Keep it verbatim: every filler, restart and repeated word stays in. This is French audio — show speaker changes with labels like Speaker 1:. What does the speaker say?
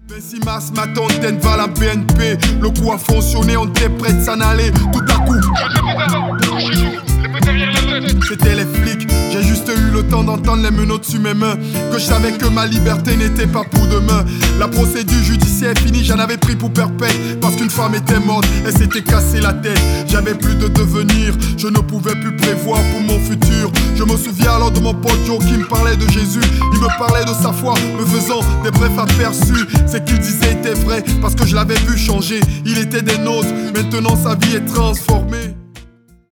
Speaker 1: Bessimas, ma tontaine va la B N P. Le coup a fonctionné, on était prêt de s'en aller. Tout à coup, c'était les flics. J'ai juste eu le temps d'entendre les menottes sur mes mains. Que je savais que ma liberté n'était pas pour demain. La procédure judiciaire est finie, j'en avais pris pour perpète. Parce qu'une femme était morte, elle s'était cassé la tête. J'avais plus de devenir, je ne pouvais plus prévoir pour mon futur. Je me souviens alors de mon pote Joe qui me parlait de Jésus. Il me parlait de sa foi, me faisant des brefs aperçus. Ce qu'il disait était vrai, parce que je l'avais vu changer. Il était des nôtres, maintenant sa vie est transformée.